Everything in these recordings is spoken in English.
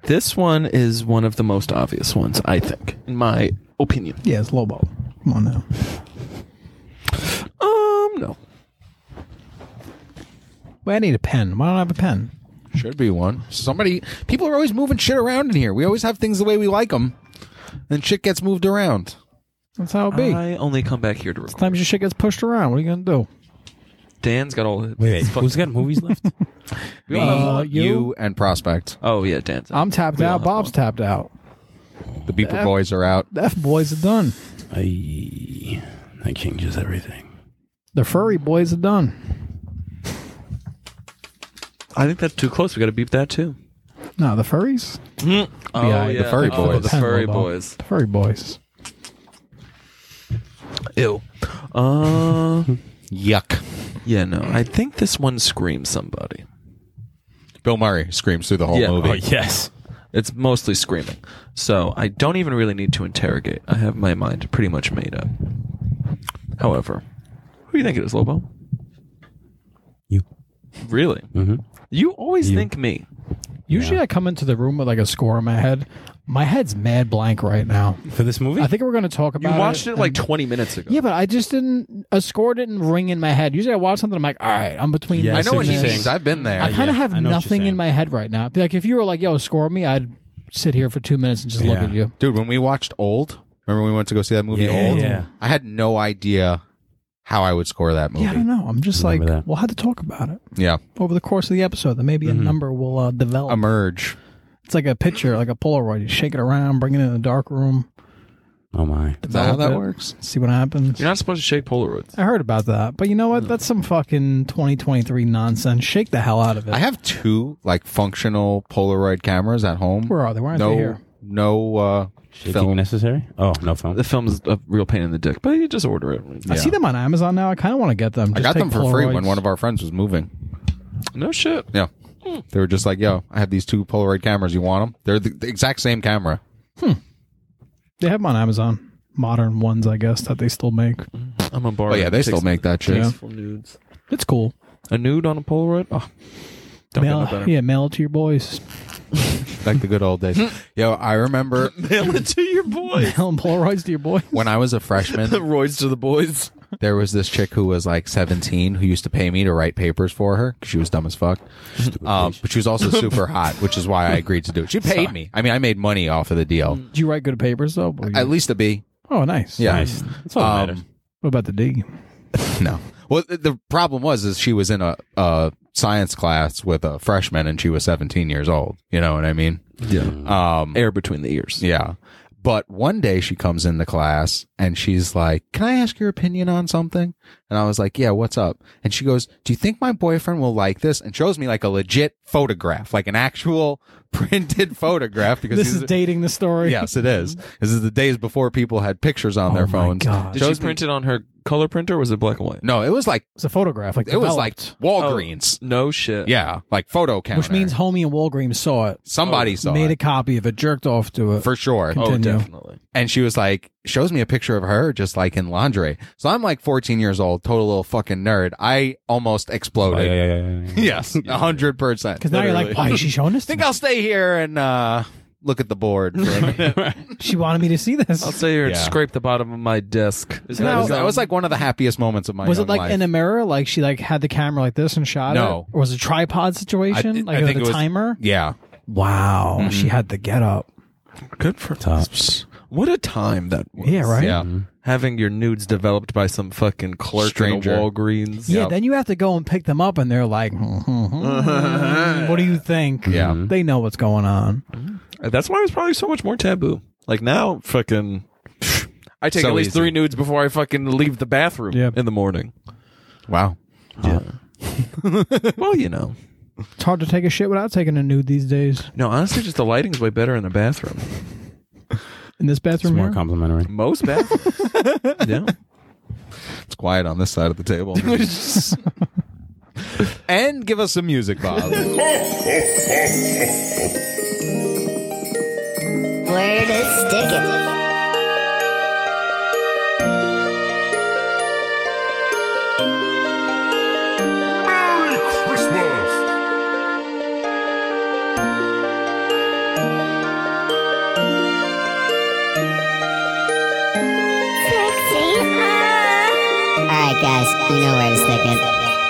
This one is one of the most obvious ones, I think, in my opinion. Yeah, it's Lobo. Come on now. No. Wait, I need a pen. Why don't I have a pen? Should be one. People are always moving shit around in here. We always have things the way we like them, and shit gets moved around. That's how it be. I only come back here to record. Sometimes your shit gets pushed around. What are you going to do? Dan's got all. Wait, who's got movies left? Me, you, and Prospect. Oh yeah, Dan's. I'm tapped We all out. have Bob's one. tapped out. The Beeper boys are out. The F boys are done. That changes everything. The furry boys are done. I think that's too close. We got to beep that too. No, the furries? Oh Yeah, the furry boys. The Pen furry Lobo. boys. The furry boys. Ew. Yuck. Yeah, no. I think this one screams somebody. Bill Murray screams through the whole movie. Oh, yes. It's mostly screaming. So I don't even really need to interrogate. I have my mind pretty much made up. However, who do you think it is, Lobo? You. Really? Mm-hmm. You always think me. Usually I come into the room with like a score in my head. My head's mad blank right now. For this movie? I think we're going to talk You about watched it like and- 20 minutes ago. Yeah, but I just didn't. A score didn't ring in my head. Usually I watch something, I'm like, all right, I'm between. Yeah, I this know and what he you're this. means. I've been there. I kind of have I know what you're nothing in saying. my head right now. Like if you were like, yo, score me, I'd sit here for 2 minutes and just look Yeah. at you. Dude, when we watched Old, remember when we went to go see that movie Yeah, Old? yeah. I had no idea how I would score that movie. Yeah, I don't know. I'm just like, Remember that. we'll have to talk about it Yeah. over the course of the episode. Then maybe a number will develop. Emerge. It's like a picture, like a Polaroid. You shake it around, bring it in a dark room, Oh, my. Is that how that develop it, works? see what happens. You're not supposed to shake Polaroids. I heard about that, but you know what? That's some fucking 2023 nonsense. Shake the hell out of it. I have two like functional Polaroid cameras at home. Where are they? Why aren't they here? No Shaking film. necessary? Oh, no film. The film's a real pain in the dick, but you just order it. I see them on Amazon now. I kind of want to get them. I Just got take them for free when Polaroids. one of our friends was moving. No shit. Yeah. They were just like, yo, I have these two Polaroid cameras. You want them? They're the exact same camera. They have them on Amazon. Modern ones, I guess, that they still make. I'm a bar. Oh, yeah, they still make that shit. Yeah. Nudes. It's cool. A nude on a Polaroid? Oh, don't get no better. Mail it to your boys. Like the good old days. Yo, I remember Mail it to your boys. Mail Polaroids to your boys. when I was a freshman, Roids to the boys. there was this chick who was like 17 who used to pay me to write papers for her because she was dumb as fuck. But she was also super hot, which is why I agreed to do it. She paid me. I mean, I made money off of the deal. Did you write good papers, though? Or you- At least a B. Oh, nice. Yeah. Nice. That's all that matters. What about the D? No. Well, the problem was she was in a science class with a freshman and she was 17 years old. You know what I mean? Yeah. Air between the ears. Yeah. But one day she comes into class and she's like, can I ask your opinion on something? And I was like, yeah, what's up? And she goes, do you think my boyfriend will like this? And shows me like a legit photograph, like an actual printed photograph. Because This he is was- dating the story. Yes, it is. This is the days before people had pictures on their my phones. God. Did she Shows me- print it on her color printer or was it black and white? No, it was like, It's a photograph. Like it was like developed. Walgreens. No shit. Yeah, like photo counter. Which means Homie and Walgreens saw it. somebody saw made it a copy of it, jerked off to it. for sure. Oh, Continue. definitely. And she was like, shows me a picture of her just like in lingerie. So I'm like 14 years old, total little fucking nerd. I almost exploded. Yeah. Yes, 100%. Because now you're like, why is she showing this? I think I'll stay here and look at the board for a minute. She wanted me to see this. I'll stay here and Yeah. scrape the bottom of my desk. Is Now- that was like one of the happiest moments of my Was young it like life. in a mirror? Like she like had the camera like this and shot No. it? Or was it a tripod situation? I like think with it a was- timer? Yeah. Wow. She had the get up. good for Tops. What a time that was. Yeah, right? Yeah. Having your nudes developed by some fucking clerk Stranger. in a Walgreens. Yeah, Yep. then you have to go and pick them up, and they're like, what do you think? Yeah. They know what's going on. That's why it was probably so much more taboo. Like now, fucking, I take So at least easy. 3 nudes before I fucking leave the bathroom Yep. in the morning. Wow. Yeah. Well, you know. It's hard to take a shit without taking a nude these days. No, honestly, just the lighting's way better in the bathroom. In this It's bathroom more here? complimentary. Most bathrooms. Yeah. It's quiet on this side of the table. And give us some music, Bob. Where to stick it? Merry Christmas! You know where to stick it.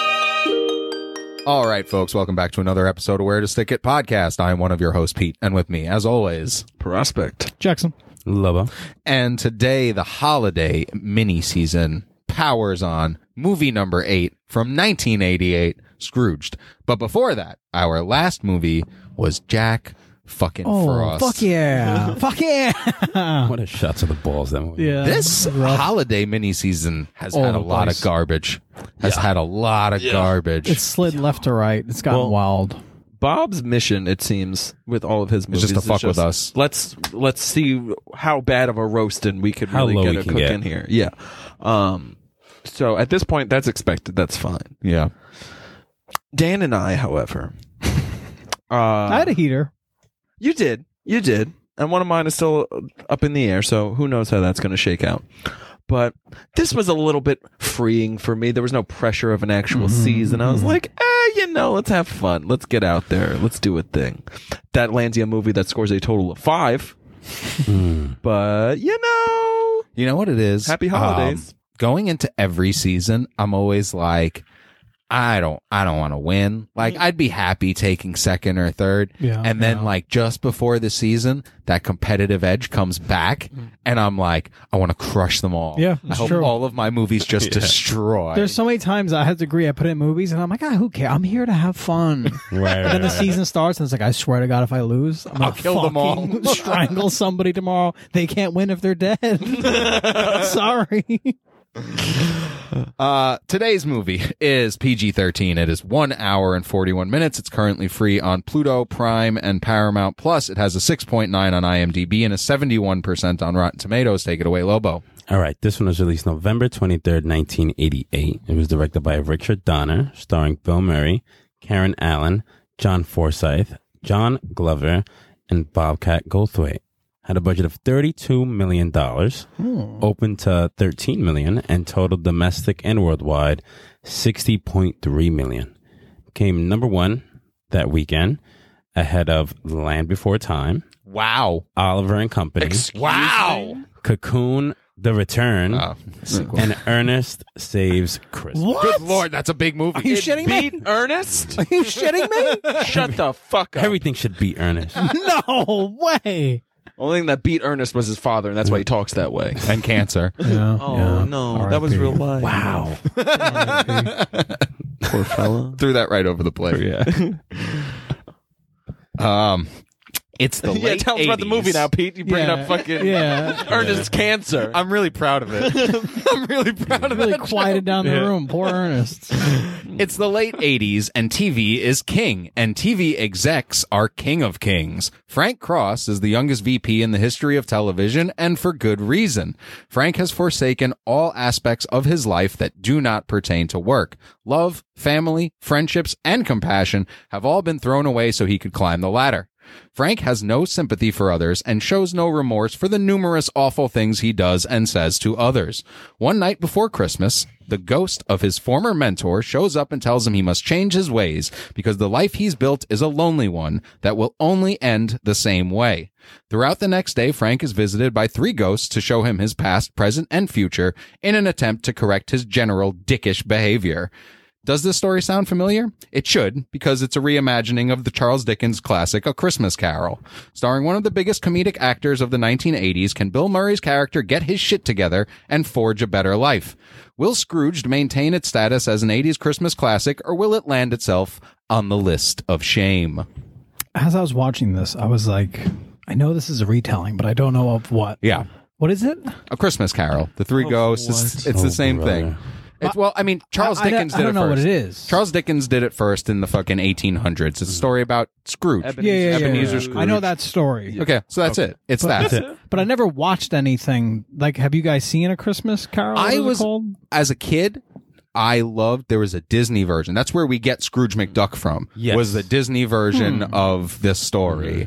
All right, folks, welcome back to another episode of Where to Stick It podcast. I am one of your hosts, Pete, and with me, as always, Prospect. Jackson. Lobo. and today the holiday mini season powers on movie number 8 from 1988, Scrooged. But before that, our last movie was Jack fucking Frost. Fuck yeah. Fuck yeah. What a shot to the balls that movie. Yeah. This Rough. holiday mini season has All had a the lot place. of garbage. Has had a lot of garbage. It's slid left to right. It's gotten Well, wild. Bob's mission, it seems, with all of his movies, just to is fuck with us. Let's see how bad of a roasting we could How really low get we a can cook get. in here. Yeah. So at this point, that's expected. That's fine. Yeah. Dan and I, however, I had a heater. you did, and one of mine is still up in the air. So who knows how that's going to shake out. But this was a little bit freeing for me. There was no pressure of an actual season. I was like, let's have fun. Let's get out there. Let's do a thing. That lands you a movie that scores a total of 5. But, You know what it is? Happy holidays. Going into every season, I'm always like, I don't want to win. Like, I'd be happy taking second or third. Yeah, and then yeah. like just before the season, that competitive edge comes back and I'm like, I want to crush them all. Yeah, I it's hope true. all of my movies just destroy. There's so many times I had to agree. I put in movies and I'm like, who cares? I'm here to have fun. Right, And then the season starts and it's like, I swear to God, if I lose, I'll kill them all. strangle somebody tomorrow. They can't win if they're dead. Sorry. Today's movie is PG-13. It is 1 hour and 41 minutes. It's currently free on Pluto, Prime, and Paramount Plus. It has a 6.9 on IMDb and a 71% on Rotten Tomatoes. Take it away, Lobo. All right, this one was released November 23rd, 1988. It was directed by Richard Donner, starring Bill Murray, Karen Allen, John Forsythe, John Glover, and Bobcat Goldthwait. Had a budget of $32 million, opened to $13 million, and total domestic and worldwide $60.3 million. Came number 1 that weekend, ahead of Land Before Time, Wow. Oliver and Company, Wow. Cocoon, The Return, and Ernest Saves Christmas. What? Good Lord, that's a big movie. Are you shitting me? Beat Ernest? Are you shitting me? Shut the fuck up. Everything should be Ernest. No way. Only thing that beat Ernest was his father, and that's why he talks that way. And cancer. Yeah. Oh, no. That was real life. Wow. Poor fella. Threw that right over the plate. Yeah. It's the Yeah, late tell us about the 80s. movie now, Pete. You bring Yeah. up fucking Yeah. Ernest's cancer. I'm really proud of it. I'm really proud of Really it. quieted down the room. Poor Ernest. It's the late 80s, and TV is king, and TV execs are king of kings. Frank Cross is the youngest VP in the history of television, and for good reason. Frank has forsaken all aspects of his life that do not pertain to work. Love, family, friendships, and compassion have all been thrown away so he could climb the ladder. Frank has no sympathy for others and shows no remorse for the numerous awful things he does and says to others. One night before Christmas, the ghost of his former mentor shows up and tells him he must change his ways because the life he's built is a lonely one that will only end the same way. Throughout the next day, Frank is visited by 3 ghosts to show him his past, present, and future in an attempt to correct his general dickish behavior. Does this story sound familiar? It should, because it's a reimagining of the Charles Dickens classic A Christmas Carol. Starring one of the biggest comedic actors of the 1980s, can Bill Murray's character get his shit together and forge a better life? Will Scrooged maintain its status as an 80s Christmas classic, or will it land itself on the list of shame? As I was watching this, I was like, I know this is a retelling, but I don't know of what. Yeah. What is it? A Christmas Carol. The 3 ghosts. It's the same thing. It's, well, I mean, Charles Dickens did it I don't know first. what it is. Charles Dickens did it first in the fucking 1800s. It's a story about Scrooge. Ebenezer Scrooge. I know that story. Okay, so that's it. It's that. But I never watched anything. Like, have you guys seen A Christmas Carol? What is it called? As a kid, I loved, there was a Disney version. That's where we get Scrooge McDuck from. Yes. Was the Disney version of this story.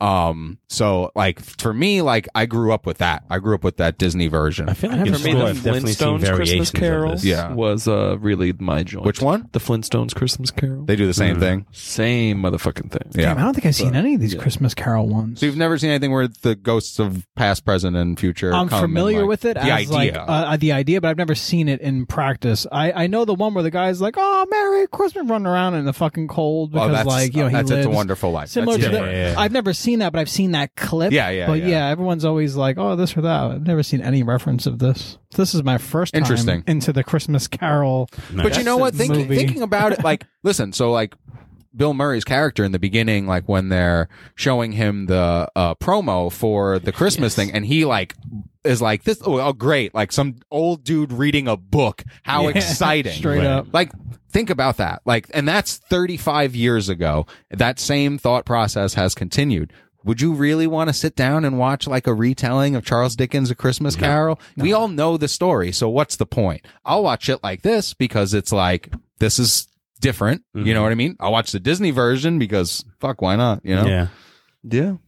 So like for me, like I grew up with that. I grew up with that Disney version. I feel like in For me, school the I've definitely seen Flintstones Christmas variations Carol of this. Yeah. was really my joint. Which one? The Flintstones Christmas Carol. They do the same thing. Same motherfucking thing. Yeah. Damn, I don't think I've seen any of these Christmas Carol ones. So you've never seen anything where the ghosts of past, present, and future I'm come and, familiar like, with it the as idea. like the idea, but I've never seen it in practice. I I know the one where the guy's like, "Oh, Merry Christmas," running around in the fucking cold because, that's he that's lives. It's a Wonderful Life. Similar That's to different. I've never seen that, but I've seen that clip. But everyone's always like, "Oh, this or that." I've never seen any reference of this. This is my first time Interesting. into the Christmas Carol. But you know what? movie. Thinking about it, like, listen, so like Bill Murray's character in the beginning, like when they're showing him the promo for the Christmas thing, and he like is like this. Oh, great! Like some old dude reading a book. How exciting! Straight up. Like, think about that. Like, and that's 35 years ago. That same thought process has continued. Would you really want to sit down and watch like a retelling of Charles Dickens' A Christmas Carol? We all know the story, so what's the point? I'll watch shit like this because it's like, this is different. You know what I mean? I'll watch the Disney version because fuck, why not? You know? Yeah. Yeah.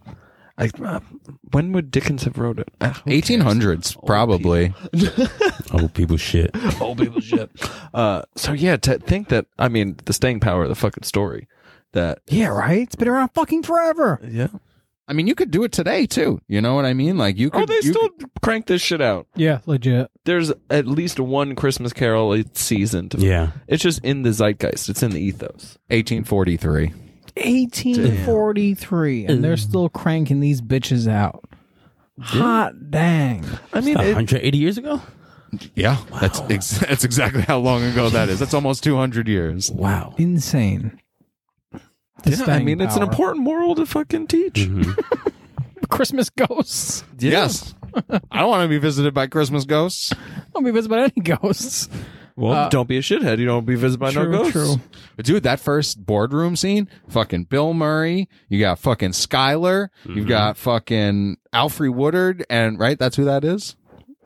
When would Dickens have wrote it? 1800s, probably. Old people shit. Old people shit. So yeah, to think that, I mean, the staying power of the fucking story. That Yeah, right. It's been around fucking forever. yeah. I mean, you could do it today too. You know what I mean? Like you could. Oh, they still crank this shit out. Yeah, legit. There's at least one Christmas Carol a season. Yeah. It's just in the zeitgeist. It's in the ethos. 1843. 1843, and they're still cranking these bitches out. Hot dang. I mean, 180 years ago? Yeah, that's exactly how long ago that is. That's almost 200 years. Wow. Insane. I mean, it's an important moral to fucking teach. Christmas ghosts. Yes. I don't want to be visited by Christmas ghosts. Don't be visited by any ghosts. Well, don't be a shithead. You don't be visited by no ghosts. True. But dude, that first boardroom scene, fucking Bill Murray, you got fucking Skyler, you've got fucking Alfre Woodard, and right, that's who that is?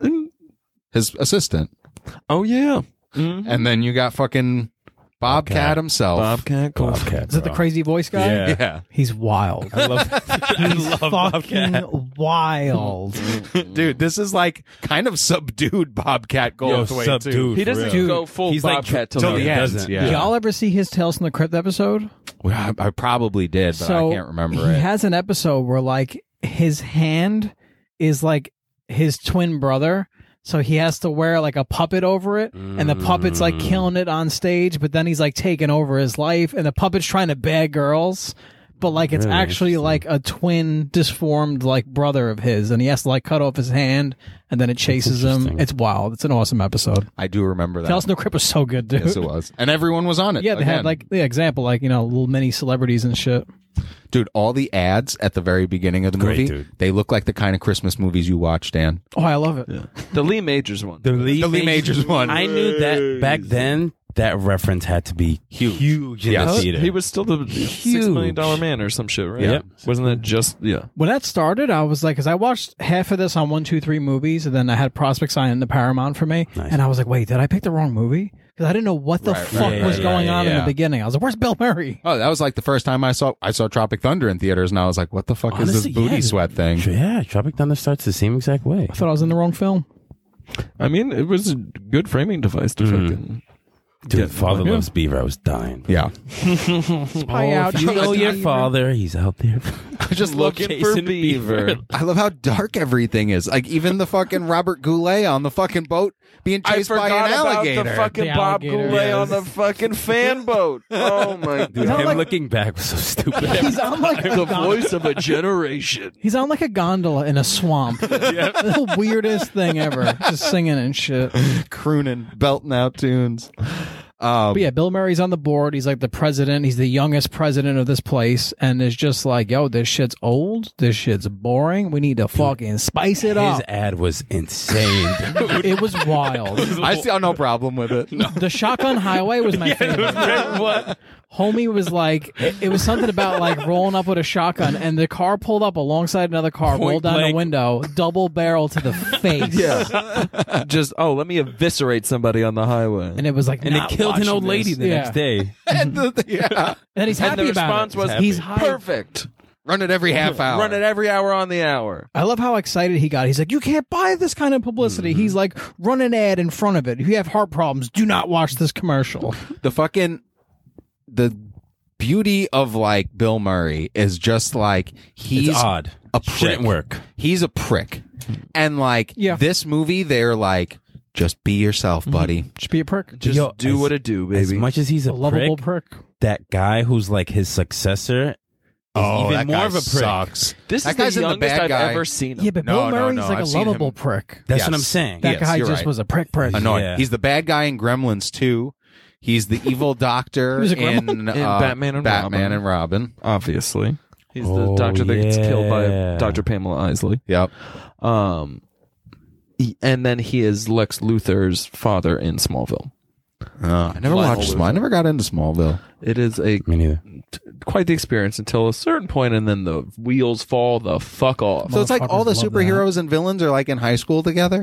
His assistant. Oh yeah, And then you got fucking Bobcat himself. Bobcat Goldthwait. Bobcat, Is that the bro. crazy voice guy? Yeah. Yeah. He's wild. I love He's fucking wild. Dude, this is like kind of subdued Bobcat Goldthwait too. subdued. He for doesn't real. go full He's like Bobcat till till the the end. end. Doesn't. Yeah. Did y'all ever see his Tales from the Crypt episode? Well, I probably did, but I can't remember he it. has an episode where like his hand is like his twin brother. So he has to wear like a puppet over it, and the puppet's like killing it on stage, but then he's like taking over his life, and the puppet's trying to bag girls, but like it's Really actually like a twin disformed like brother of his, and he has to like cut off his hand, and then it chases him. interesting. It's wild. It's an awesome episode. I do remember that. Tales from the Crypt was so good, dude. Yes, it was. And everyone was on it. Yeah, they had again. like the example, like, you know, little mini celebrities and shit. Dude, all the ads at the very beginning of the Great, movie, dude. they look like the kind of Christmas movies you watch, Dan. Oh, I love it. The Lee Majors one. The Lee Majors one. I knew that back then. That reference had to be huge in Yes. the theater. He was still the $6 million man or some shit, right? Yep. Wasn't that just When that started, I was like, because I watched half of this on 1, 2, 3 movies, and then I had Prospect sign into Paramount for me, Nice. and I was like, wait, did I pick the wrong movie? Because I didn't know what the fuck right, was yeah, going yeah, on in yeah. the beginning. I was like, where's Bill Murray? Oh, that was like the first time I saw Tropic Thunder in theaters, and I was like, what the fuck is Honestly, this booty yeah. sweat thing? Yeah, Tropic Thunder starts the same exact way. I thought I was in the wrong film. I mean, it was a good framing device to fucking. Dude, Father Loves Beaver. I was dying. Yeah. Spy out. If you know your father, he's out there. I just Looking for Chasing beaver. I love how dark everything is. Like even the fucking Robert Goulet on the fucking boat being I chased by forgot an about alligator. the fucking The Bob alligator, Goulet yes. on the fucking fan boat. Oh my Dude, god! him looking back was so stupid. He's on like The voice of a generation. He's on like a gondola in a swamp. The weirdest thing ever. Just singing and shit. Crooning, belting out tunes. But yeah, Bill Murray's on the board. He's like the president. He's the youngest president of this place. And it's just like, yo, this shit's old. This shit's boring. We need to fucking spice it His up. ad was insane. It was wild. I see no problem with it. The Shotgun Highway was my favorite. What? Homie was like, it was something about like rolling up with a shotgun, and the car pulled up alongside another car, Point rolled down blank. the window, double barrel to the face. Yeah. Just let me eviscerate somebody on the highway. And it was like, And it not killed an watching old lady this. the Yeah. next day. Yeah. And he's And happy the about response it. was, He's high. perfect. Run it every half hour. Run it every hour on the hour. I love how excited he got. He's like, you can't buy this kind of publicity. He's like, run an ad in front of it. If you have heart problems, do not watch this commercial. The beauty of like Bill Murray is just like he's It's odd. a prick. Shouldn't work. He's a prick. And like Yeah. this movie, they're like Just be yourself, buddy. Just be a prick. Just Yo, do as- what it do, baby. As much as he's A a lovable prick, prick. that guy who's like his successor is even more of a prick. sucks. This That is guy's the in the youngest bad I've guy. ever seen him. Yeah, but No, Bill no, Murray's no, like I've a seen him. lovable prick. That's Yes. what I'm saying. That Yes, guy you're just right. was a prick. Annoying. Yeah. He's the bad guy in Gremlins 2. He's the evil doctor He was a in, gremlin? In Batman and Robin. and Robin. Obviously. He's the Oh, doctor that gets killed by yeah. Dr. Pamela Isley. Yep. And then he is Lex Luthor's father in Smallville. I never Lionel watched. Luthor. I never got into Smallville. It is a Me neither. quite the experience until a certain point, and then the wheels fall the fuck off. So it's like all the Motherfuckers love superheroes and villains are like in high school together.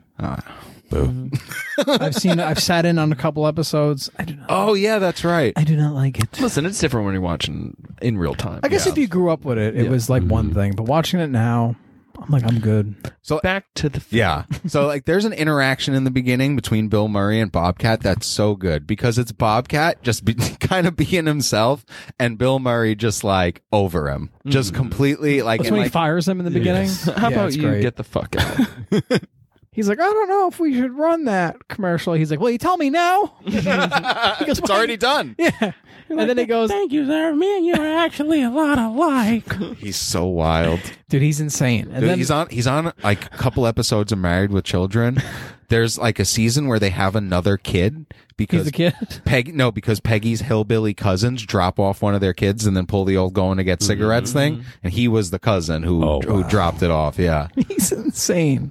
Boo. I've sat in on a couple episodes. I do not. Oh yeah, that's right. I do not like it. Listen, it's different when you're watching in real time. I guess Yeah. if you grew up with it, it was like one thing. But watching it now, I'm like, I'm good. So Back to the yeah. So like there's an interaction in the beginning between Bill Murray and Bobcat that's so good because it's Bobcat just kind of being himself and Bill Murray just like over him. Just completely like That's and, when he like fires him in the beginning. How Yeah, about it's you great. get the fuck out? He's like, I don't know if we should run that commercial. He's like, well, you tell me now. He goes, it's already done. yeah. And then he goes, Thank you, sir. Me and you are actually a lot alike. He's so wild. dude, he's insane. And Dude, then he's on like a couple episodes of Married with Children. There's like a season where they have another kid because he's the kid. because Peggy's hillbilly cousins drop off one of their kids and then pull the old going to get cigarettes thing, and he was the cousin who dropped it off. Yeah, He's insane.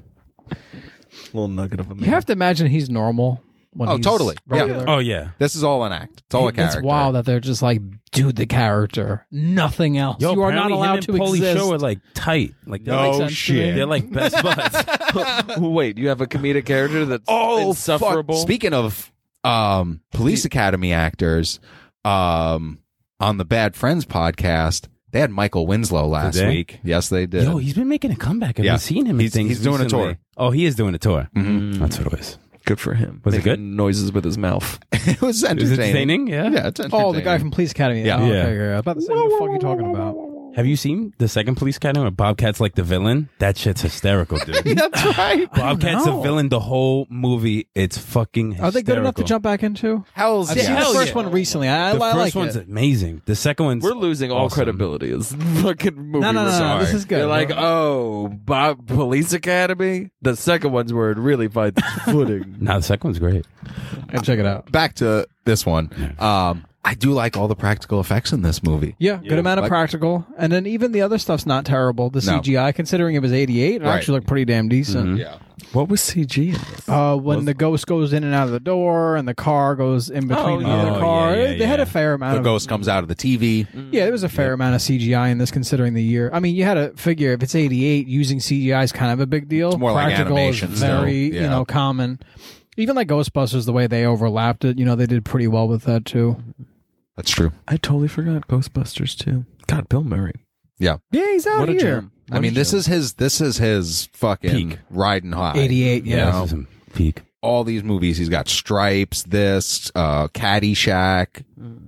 Little nugget of a man. You have to imagine he's normal. When Oh, he's totally. Yeah. regular. Oh yeah. this is all an act. It's all a character. It's wild that they're just like, dude, the character, nothing else. Yo, you are not apparently allowed him to and Pauly exist. Shore are like tight. Like they're That makes like, sense to me. they're like best buds. Wait, you have a comedic character that's insufferable? Fuck. Speaking of Police Academy actors, on the Bad Friends podcast, they had Michael Winslow last they? week. Yes, they did. Yo, he's been making a comeback. I've Yeah. been seeing him. in He's- things he's doing a recently. tour. Oh, he is doing a tour. Mhm. That's what it was. Good for him. Was it Making good? Noises with his mouth. It was It was entertaining. entertaining. Yeah. Yeah, it's entertaining. Oh, the guy from Police Academy. Yeah. Oh, Yeah. okay, okay. I was about to say, what the fuck are you talking about? Have you seen the second Police Academy where Bobcat's like the villain? That shit's hysterical, dude. That's right. Bobcat's know. a villain the whole movie. It's fucking hysterical. Are they good enough to jump back into? Hell's I've seen yes. the first one recently. I The first like one's it. amazing. The second one's We're losing all awesome. credibility as fucking movie. No, review. this is good. You're like, oh, Bob Police Academy. The second one's where it really finds footing. Nah, the second one's great. Check it out. Back to this one. I do like all the practical effects in this movie. Yeah, good amount of like- practical, and then even the other stuff's not terrible. The No. CGI, considering it was '88, it Right. actually looked pretty damn decent. Yeah. What was CG in this? When the ghost goes in and out of the door, and the car goes in between the yeah. other Oh, car, yeah, they had yeah. a fair amount The of ghost comes out of the TV. Yeah, there was a fair amount of CGI in this, considering the year. I mean, you had to figure if it's '88, using CGI is kind of a big deal. It's more like Practical animation is very, still, yeah. common. Even like Ghostbusters, the way they overlapped it, they did pretty well with that too. That's true. I totally forgot Ghostbusters too. God, Bill Murray. Yeah, he's out What a here. gem. I mean, this is his fucking Peak. riding high. '88, You yeah. know? This is a peak. All these movies, he's got Stripes, this, Caddyshack.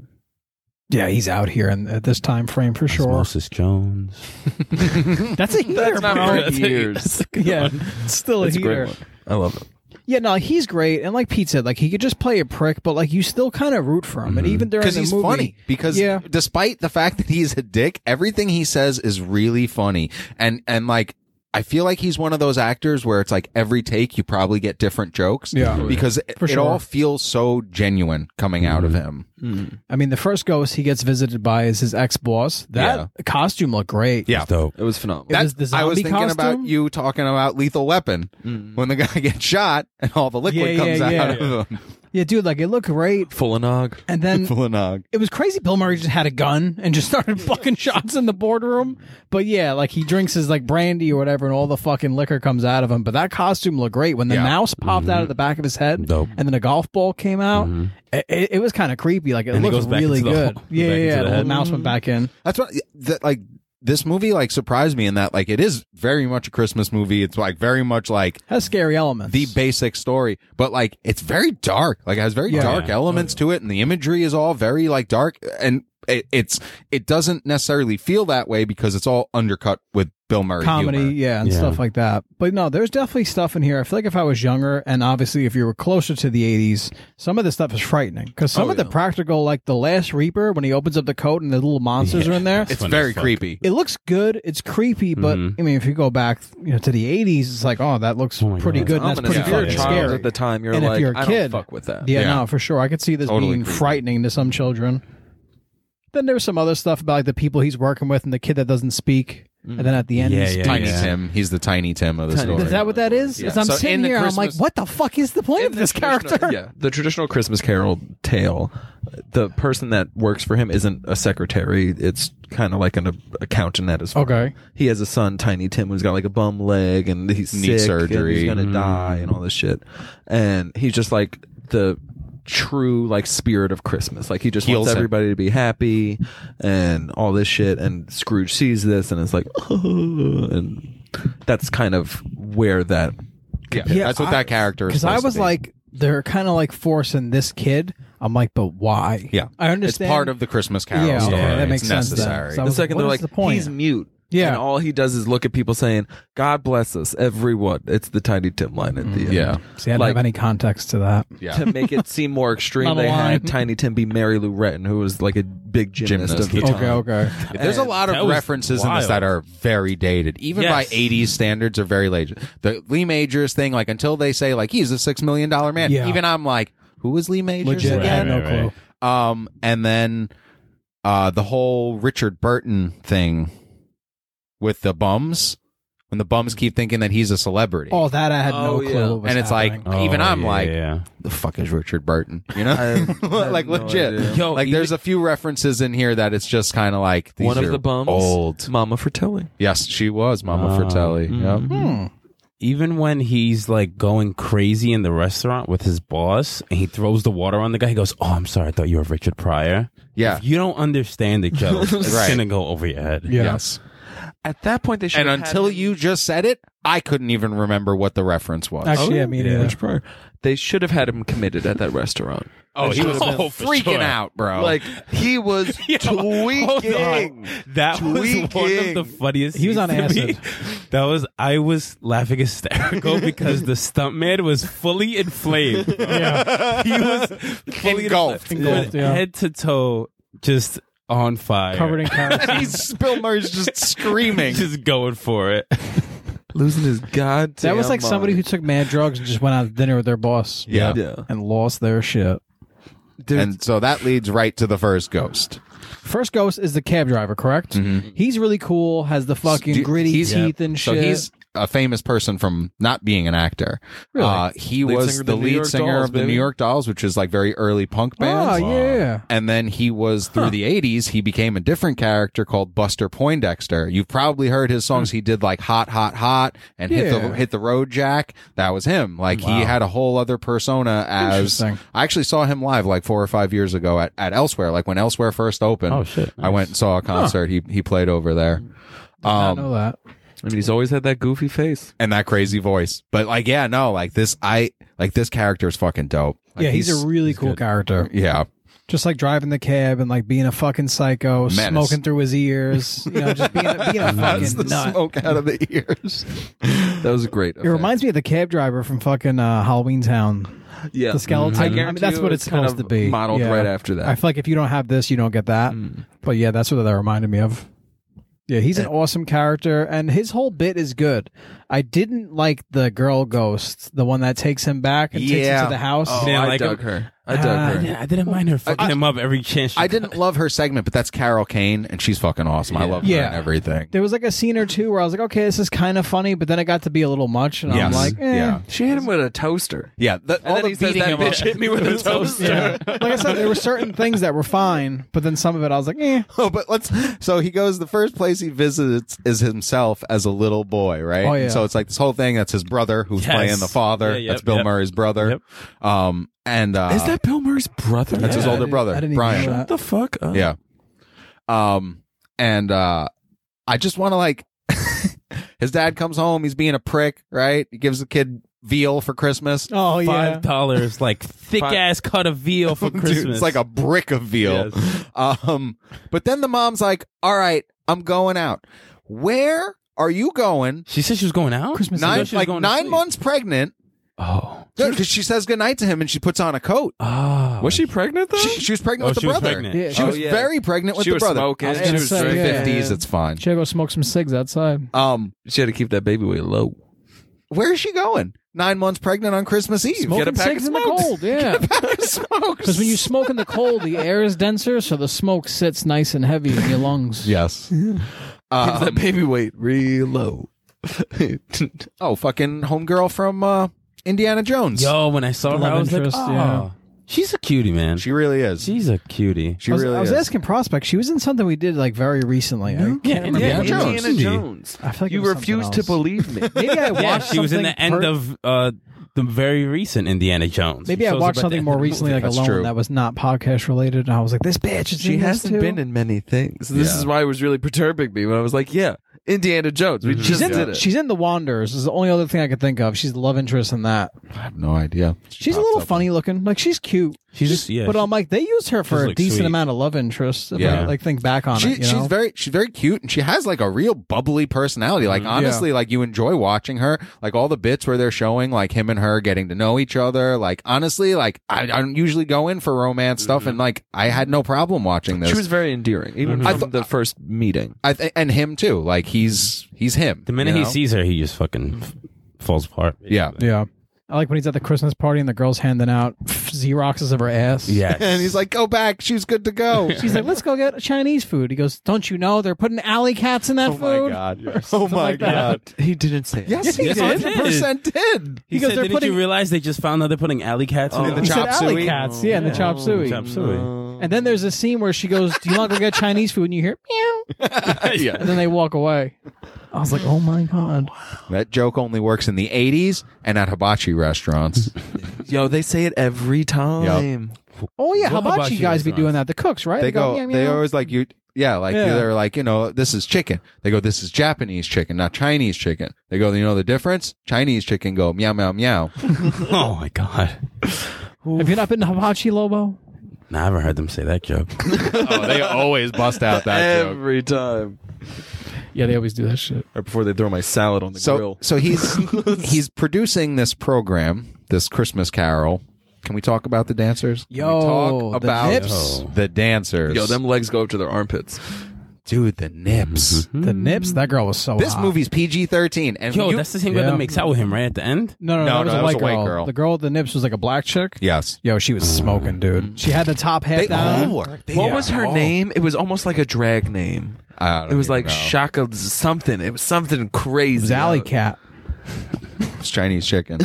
Yeah, he's out here at this time frame for sure. Osmosis Jones. That's a heater, not bro. for years. Yeah, it's still a It's a great heater. one. I love it. Yeah, no, he's great, and like Pete said, like he could just play a prick, but like you still kind of root for him, and even during Because the he's movie, funny. Because Yeah. despite the fact that he's a dick, everything he says is really funny. And like, I feel like he's one of those actors where it's like every take you probably get different jokes. Yeah. Because For it sure. all feels so genuine coming out of him. I mean, the first ghost he gets visited by is his ex-boss. That costume looked great. Yeah. It's dope. It was phenomenal. It was the I was zombie thinking about costume? you talking about Lethal Weapon when the guy gets shot and all the liquid Yeah, comes yeah, yeah. out of him. Yeah, dude, like it looked great. Full of nog. And then Full of nog. it was crazy. Bill Murray just had a gun and just started fucking shots in the boardroom. But yeah, like he drinks his like brandy or whatever, and all the fucking liquor comes out of him. But that costume looked great when the Yeah. mouse popped out of the back of his head, Dope. and then a golf ball came out. It was kind of creepy. Like it And it looked goes back really into the good. hole. Yeah, Back yeah, into yeah. the The head. mouse went back in. That's what like this movie like surprised me in that like it is very much a Christmas movie. It's like very much like Has scary elements. the basic story, but like it's very dark. Like it has very Yeah. dark elements to it, and the imagery is all very like dark, and it doesn't necessarily feel that way because it's all undercut with Bill Murray comedy, humor. yeah, and Yeah. stuff like that. But no, there's definitely stuff in here. I feel like if I was younger, and obviously if you were closer to the 80s, some of this stuff is frightening. Because some of the practical, like the Last Reaper, when he opens up the coat and the little monsters are in there, It's Funny very as fuck. creepy. it looks good. It's creepy, but I mean, if you go back, to the 80s, it's like, oh, that looks my pretty God. good. And that's Ominous. pretty If you're a fucking child scary. at the time, you're And if like, you're a I kid- don't fuck with that. Yeah, Yeah. no, for sure. I could see this Totally being creepy. frightening to some children. Then there's some other stuff about like the people he's working with and the kid that doesn't speak. And then at the end, Yeah, he's yeah, Tiny yeah. Tim. He's the Tiny Tim of the Tiny story. Is that what that is? Yeah. As I'm So sitting in the here, I'm like, Christmas- what the fuck is the point of this character? Yeah, the traditional Christmas Carol tale, the person that works for him isn't a secretary. It's kind of like an accountant at his firm. Okay. He has a son, Tiny Tim, who's got like a bum leg and he's Needs sick surgery. and he's gonna die and all this shit. And he's just like the true like spirit of Christmas. Like he just Heals wants him. everybody to be happy and all this shit. And Scrooge sees this and it's like, and that's kind of where that. Yeah, Yeah, that's what that character is. Because I supposed was to be. like, they're kind of like forcing this kid. I'm like, but why? Yeah. I it's understand. part of the Christmas Carol Yeah, story. okay, that It's makes sense then. necessary. So I The was second like, they're what like, is the point? he's mute. Yeah. And all he does is look at people saying, God bless us, everyone. It's the Tiny Tim line at the end. Yeah. See, I didn't like- have any context to that. Yeah. To make it seem more extreme, Not a they line. had Tiny Tim be Mary Lou Retton, who was like a big gymnast of the Gymnast. time. Okay. There's a lot That of was references in this wild. that are very dated. Even by Yes. 80s standards are very late. The Lee Majors thing, like until they say like he's a $6 million man, Yeah. even I'm like, who is Lee Majors Legit. I had again? no Right, clue. And then the whole Richard Burton thing with the bums, when the bums keep thinking that he's a celebrity. Oh, that I had no Oh, clue. yeah. What was and it's like, happening. even I'm like, yeah. the fuck is Richard Burton? You know? I like had no legit. idea. Yo, like there's a few references in here that it's just kind of like these One of are the bums, old. Mama Fratelli. Yes, she was Mama Fratelli. Yep. Even when he's like going crazy in the restaurant with his boss and he throws the water on the guy, he goes, "Oh, I'm sorry, I thought you were Richard Pryor." Yeah. If you don't understand the joke, it's Right. gonna go over your head. Yeah. Yes. At that point, they should. And have had until him- you just said it, I couldn't even remember what the reference was. Actually, yeah, me neither. Rich Pryor. They should have had him committed at that restaurant. Oh, he was Oh, for freaking sure. out, bro. Like he was Hold tweaking. on. That was one of Tweaking. the funniest. He was scenes on to me. acid. I was laughing hysterical because the stuntman was fully inflamed. Yeah. He was fully Engulfed. Engulfed, yeah. head to toe, just on fire, Covered in kerosene. Bill Murray's just screaming. just going for it. Losing his goddamn. That was like somebody who took mad drugs and just went out to dinner with their boss. Yeah. Yeah. And lost their shit. And so that leads right to the first ghost. First ghost is the cab driver, correct? He's really cool, has the fucking gritty He's- teeth and So shit. he's a famous person from not being an actor. Really? He Lead was singer of the the New lead York singer Dolls, of the baby. New York Dolls, which is like very early punk bands. Oh, yeah. And then he was through the 80s, he became a different character called Buster Poindexter. You've probably heard his songs. He did like Hot, Hot, Hot and Yeah. Hit the Road Jack. That was him. Like he had a whole other persona as Interesting. I actually saw him live like 4 or 5 years ago at Elsewhere. Like when Elsewhere first opened. Oh, shit. I went and saw a concert. He played over there. I know that. I mean, he's always had that goofy face. And that crazy voice. But like, yeah, no, like this character is fucking dope. Like, Yeah, he's a really cool character. yeah. Just like driving the cab and like being a fucking psycho, Menace. smoking through his ears, just being a That's fucking the nut. smoke out of the ears. That was great. It reminds me of the cab driver from fucking Halloween Town. yeah, The skeleton. I I mean, guarantee that's you what it's kind supposed of to be. Modeled Yeah. right after that. I feel like if you don't have this, you don't get that. But yeah, that's what that reminded me of. Yeah, he's an awesome character, and his whole bit is good. I didn't like the girl ghost, the one that takes him back and takes him Yeah. to the house. Oh, didn't I like dug him? her. I dug her. I didn't mind her fucking him up every chance she I didn't love her segment, but that's Carol Kane, and she's fucking awesome. I love her Yeah. and everything. There was like a scene or two where I was like, okay, this is kind of funny, but then it got to be a little much, and I'm Yes. like, Yeah. She hit him with a toaster. Yeah. And All then the he says, beating that him bitch up. hit me with a toaster. Yeah. Like I said, there were certain things that were fine, but then some of it I was like, eh. Oh, but so he goes, the first place he visits is himself as a little boy, right? Oh, yeah. And so it's like this whole thing, that's his brother who's Yes. playing the father. Yeah, yep, that's Bill yep. Murray's brother. Yep. And Is that Bill Murray's brother? that's his Yeah, older I brother, didn't even Brian. know that. What the fuck? Oh. Yeah. And I just want to like his dad comes home, he's being a prick, right? He gives the kid veal for Christmas. Oh, yeah. $5, like thick ass cut of veal for Christmas. Dude, it's like a brick of veal. Yes. But then the mom's like, "All right, I'm going out. Where are you going She said she was going out. Christmas I thought nine she was going to 9 sleep. months pregnant? Oh. Because she says goodnight to him and she puts on a coat. Oh. Was she pregnant though? She was pregnant Oh, with the she was brother. pregnant. Yeah, She Oh, was yeah. very pregnant with She the was brother. smoking. I was She gonna was say, drinking. yeah. 50s, it's fine. Should I go smoke some cigs outside? She had to keep that baby weight low. Where is she going? 9 months pregnant on Christmas Eve. Smoking Get a pack cigs of in the smokes. cold, yeah. Smokes. Because when you smoke in the cold, the air is denser, so the smoke sits nice and heavy in your lungs. Yes. Keeps that baby weight real low. Oh, fucking homegirl from Indiana Jones. Yo, when I saw her, Love I was interest, like, oh, yeah. she's a cutie, man. She really is. She's a cutie. She I was, really I was is. asking Prospect. She was in something we did like very recently. I can't remember. Indiana what it Jones. was. Indiana Jones. I feel like it You was refuse something to else. believe me. Maybe I watched Yeah, she was in the something end of the very recent Indiana Jones. Maybe I So it was watched about the something end more of the recently, movie. like That's Alone, true. that was not podcast related, and I was like, "This bitch is She in this hasn't too. been in many things. This Yeah. is why it was really perturbing me when I was like, yeah, Indiana Jones. We She's just in. did it. She's in The Wanderers. Is the only other thing I could think of. She's the love interest in that. I have no idea. She's a little funny looking. Like she's cute. She's just, yeah. But I'm like, they used her for She's, a like, decent sweet. amount of love interest. If Yeah. I, like think back on it. You know? She's very cute, and she has like a real bubbly personality. Like honestly, like you enjoy watching her. Like all the bits where they're showing like him and her getting to know each other. Like honestly, like I don't usually go in for romance stuff, and like I had no problem watching this. She was very endearing, even from the first meeting. and him too. Like he's him. The minute you he know? sees her, he just fucking falls apart. Yeah. Yeah. I like when he's at the Christmas party and the girl's handing out Xeroxes of her ass. Yes. and he's like, "Go back. She's good to go." She's like, let's go get Chinese food. He goes, don't you know they're putting alley cats in that Oh food? my god! Oh my like that. god! He didn't say Yes, he Yes, he 100% did. He goes, said, they're didn't putting- you realize they just found out they're putting alley cats in the the He said chop alley suey? cats. Yeah, in the chop suey. Chop suey. And then there's a scene where she goes, do you want to go get Chinese food? And you hear, meow. Yeah. And then they walk away. I was like, oh my God. That joke only works in the 80s and at hibachi restaurants. Yo, they say it every time. Oh, yeah. What Hibachi hibachi guys be restaurants? doing that. The cooks, right? They go, meow, they meow. always like you. Yeah, like Yeah. they're like, this is chicken. They go, this is Japanese chicken, not Chinese chicken. They go, you know the difference? Chinese chicken go meow, meow, meow. Oh my god. Have you not been to Hibachi, Lobo? Nah, I haven't heard them say that joke. Oh, they always bust out that joke. Every time. Yeah, they always do that shit. Right before they throw my salad on the grill. So he's producing this program, this Christmas Carol. Can we talk about the dancers? Can we Yo, talk the about nips. the dancers. Yo, them legs go up to their armpits. dude, the nips. The nips, that girl was so This hot. movie's PG-13, and Yo, you, that's the same girl Yeah. that makes out with him right at the end. No, No, that was no, a that white was a white girl. girl. The girl with the nips was like a black chick. yes. Yo, she was smoking, dude. She had the top half They down. all were. They What were was her all- name? It was almost like a drag name. I don't It was even like know. Shaka something. It was something crazy. It was Alley Cat. It's Chinese chicken.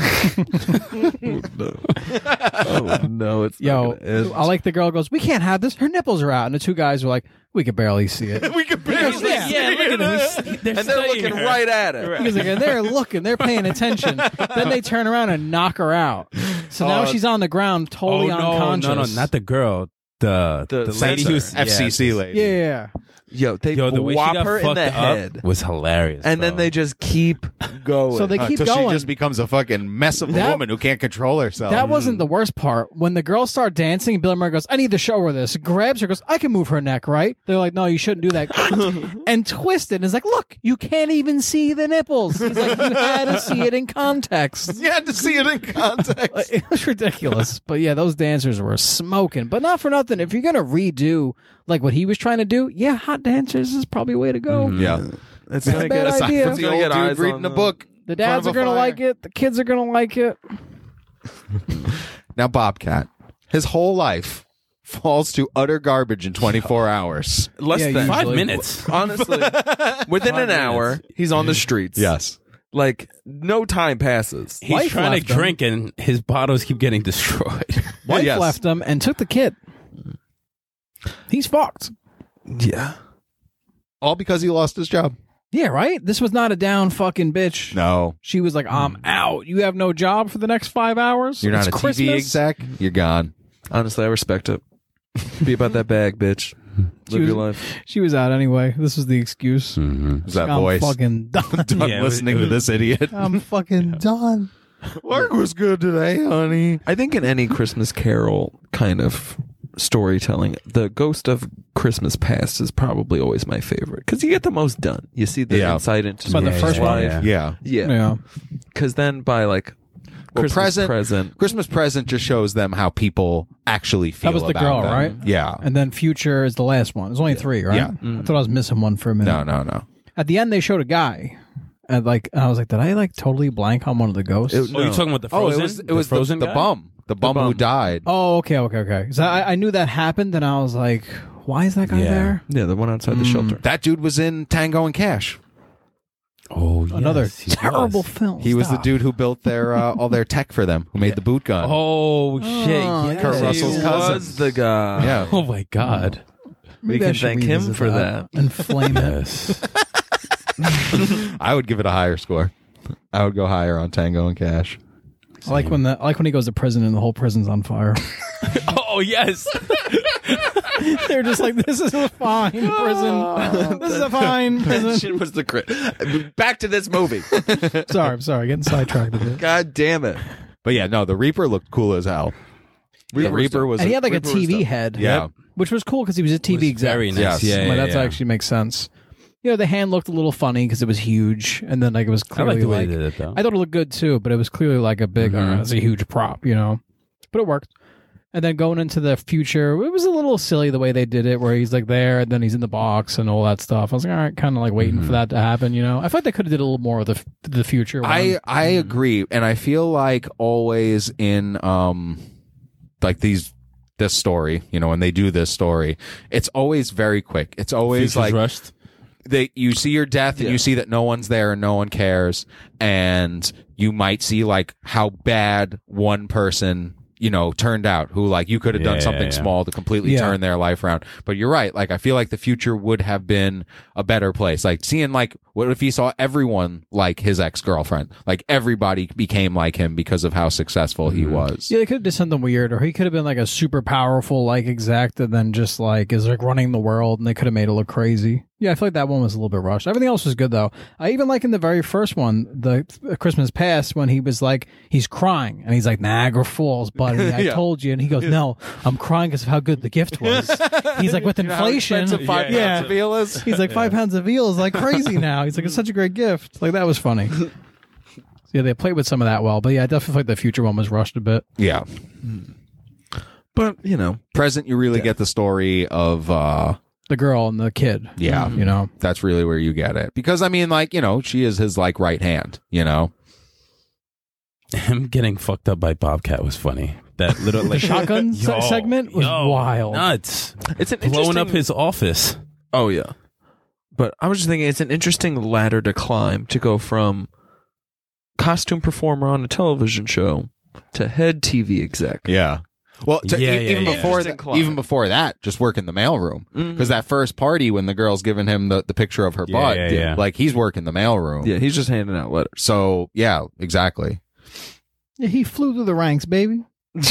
Oh no, it's Yo, not gonna end. I like the girl goes, we can't have this. Her nipples are out. And the two guys were like, we could barely see it. we could barely Yeah. Yeah, look at them. They're and they're looking right at it. He was like, they're looking, they're paying attention. Then they turn around and knock her out. So now she's on the ground, totally unconscious. not the girl. The lady who's FCC lady. Yeah. Yo, they Yo, the way she whop got her in fucked the up head, was hilarious. and then bro. they just keep going. So they keep Until going. she just becomes a fucking mess of a That- woman who can't control herself. That wasn't the worst part. When the girls start dancing, Bill Murray goes, I need to show her this. Grabs her, goes, I can move her neck, right? They're like, no, you shouldn't do that. And twisted. And is like, look, you can't even see the nipples. He's like, you had to see it in context. You had to see it in context. It was ridiculous. But yeah, those dancers were smoking. But not for nothing. If you're going to redo like what he was trying to do, yeah, hot dancers is probably the way to go. Yeah. it's Not gonna a bad get idea. From the gonna old get dude eyes reading on a them. book. The dads are in front going of to a like it. The kids are going to like it. Now, Bobcat, his whole life falls to utter garbage in 24 hours. less Yeah, than 5 usually. minutes. Honestly, within an 5 hour, minutes. he's on the streets. Yes. like no time passes. He's Wife trying to left him. drink, and his bottles keep getting destroyed. Wife Yes. left him and took the kid. He's fucked. Yeah, All because he lost his job. Yeah, right? This was not a down fucking bitch. No. She was like, I'm out. You have no job for the next 5 hours? You're not It's a TV Christmas? exec. You're gone. honestly, I respect it. Be about that bag, bitch. Live your life. She was out anyway. This was the excuse. Who's that I'm voice? fucking done. Done Yeah, it was- listening to this idiot. I'm fucking done. Work was good today, honey. I think in any Christmas Carol kind of storytelling, the Ghost of Christmas Past is probably always my favorite because you get the most done. You see the Yeah. insight into But the first one? life. Yeah. Yeah, because then by like Well, Christmas present, Christmas present just shows them how people actually feel. That was the about girl, them. right? Yeah. And then Future is the last one. There's only 3, right? Yeah. I thought I was missing one for a minute. No. At the end, they showed a guy. And I was like, did I like totally blank on one of the ghosts? It- Oh, you're talking about the Frozen? it was the Frozen the guy? bum. The bum who bum. died. Oh, okay. So I knew that happened, and I was like, why is that guy Yeah. there? yeah, the one outside the shelter. That dude was in Tango and Cash. Oh, yes, Another he terrible was. film. He was the Stop. dude who built their all their tech for them, who made the boot gun. Oh, shit. Oh, yes. Kurt Russell's He cousin. was the guy. Yeah. Oh, my God. We Maybe I can should thank him revisit for that. and flame it. Yes. I would give it a higher score. I would go higher on Tango and Cash. I like when he goes to prison and the whole prison's on fire. Oh, yes. They're just like, this is a fine prison. This is a fine prison. Shit was the back to this movie. Sorry, getting sidetracked a bit. God damn it. But yeah, no, the Reaper looked cool as hell. The Reaper was And he had like a Reaper was TV dope. head. Yeah. Which was cool because he was a TV exec. Very nice. Yes. Yeah, Like, yeah, that's yeah. actually makes sense. You know, the hand looked a little funny because it was huge, and then like it was I clearly like the way like they did it, though. I thought it looked good too, but it was clearly like a big, it's a huge prop, you know. But it worked. And then going into the future, it was a little silly the way they did it, where he's like there and then he's in the box and all that stuff. I was like, all right, kind of like waiting for that to happen, you know. I feel like they could have did a little more with the future. One. I agree, and I feel like always in like this story, you know, when they do this story, it's always very quick. It's always Future's like rushed. you see your death and you see that no one's there and no one cares, and you might see like how bad one person, you know, turned out, who like you could have done Yeah, something yeah. small to completely Yeah. turn their life around. But you're right. Like, I feel like the future would have been a better place. Like seeing like, what if he saw everyone like his ex-girlfriend? Like everybody became like him because of how successful he was. Yeah, they could have done something weird, or he could have been like a super powerful like exec and then just like is like running the world, and they could have made it look crazy. Yeah, I feel like that one was a little bit rushed. Everything else was good though. I even like in the very first one, the Christmas Past, when he was like he's crying and he's like Niagara Falls, buddy. I Yeah. told you, and he goes, "No, I'm crying because of how good the gift was." He's like, with inflation, Expensive 5 pounds yeah. of veal is? He's like 5 pounds of veal is like crazy now. He's like, it's such a great gift. Like that was funny. Yeah, they played with some of that well, but yeah, I definitely feel like the future one was rushed a bit. Yeah. But, you know, Present, you really get the story of, The girl and the kid. yeah. You know. That's really where you get it. Because, I mean, like, you know, she is his, like, right hand, you know? Him getting fucked up by Bobcat was funny. That little like Shotgun segment was wild. Nuts. it's an Blowing up interesting- his office. Oh yeah, but I was just thinking it's an interesting ladder to climb to go from costume performer on a television show to head TV exec. Yeah. Well, even yeah. before Interesting that, climb. even before that, just work in the mailroom. Because that first party when the girl's giving him the picture of her Yeah, butt, yeah. like he's working the mailroom. Yeah, he's just handing out letters. So yeah, exactly. Yeah, he flew through the ranks, baby.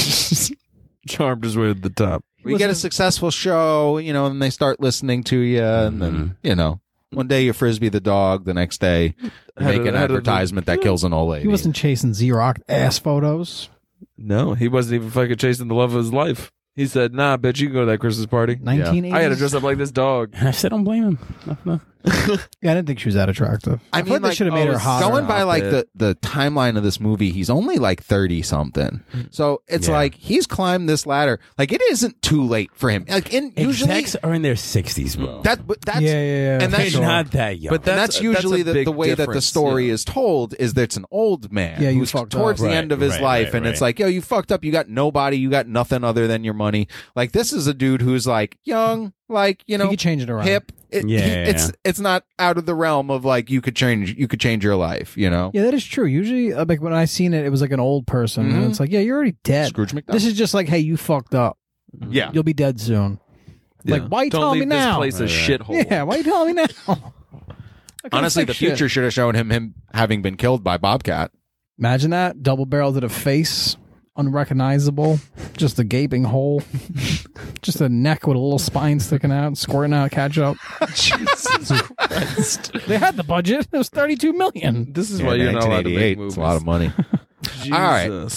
Charmed his way to the top. You get a successful show, you know, and they start listening to you, and then you know, one day you frisbee the dog, the next day you make an advertisement that kills an old lady. He wasn't chasing Xerox ass photos. No, he wasn't even fucking chasing the love of his life. He said, "Nah, bitch, you can go to that Christmas party. 1980s. I had to dress up like this dog." I said, don't blame him. No. Yeah, I didn't think she was that attractive. I feel mean, they like, should have made her hotter. Going by like outfit. the timeline of this movie, he's only like 30 something. So it's Yeah. like he's climbed this ladder. Like it isn't too late for him. Like usually Execs are in their 60s, bro. that's Yeah. and that's They're not that young. But and that's usually that's a big the way that the difference, story yeah. is told is that it's an old man Yeah, you who's fucked towards up. the Right, end of his right, life, right, and it's right. like, yo, you fucked up. You got nobody. You got nothing other than your money. Like this is a dude who's like young, like you You know, could change it around. hip. Yeah. It's not out of the realm of like you could change your life. You know, Yeah, that is true. Usually, like when I seen it, it was like an old person, and it's like, yeah, you're already dead. Scrooge McDuck. This is just like, hey, you fucked up. yeah. You'll be dead soon. Like, why you Don't telling me leave now? This place a shithole. Yeah, why you telling me now? That kinda Honestly, sick the shit. future should have shown him having been killed by Bobcat. Imagine that double barrel to the face, unrecognizable, just a gaping hole, just a neck with a little spine sticking out, squirting out ketchup. Jesus Christ. They had the budget. It was $32 million. This is why you're not allowed to make 1988. movies. It's a lot of money. Jesus. All right.